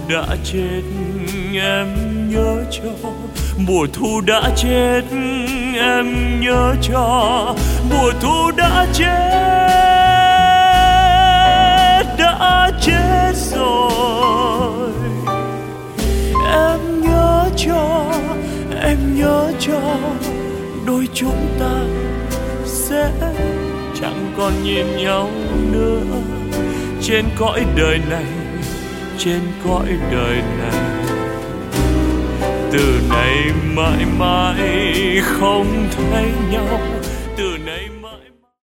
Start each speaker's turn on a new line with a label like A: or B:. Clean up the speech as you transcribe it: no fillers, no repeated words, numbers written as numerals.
A: đã chết em nhớ cho, mùa thu đã chết em nhớ cho, mùa thu đã chết rồi. Em nhớ cho đôi chúng ta sẽ chẳng còn nhìn nhau nữa trên cõi đời này, trên cõi đời này. Từ nay mãi mãi không thấy nhau,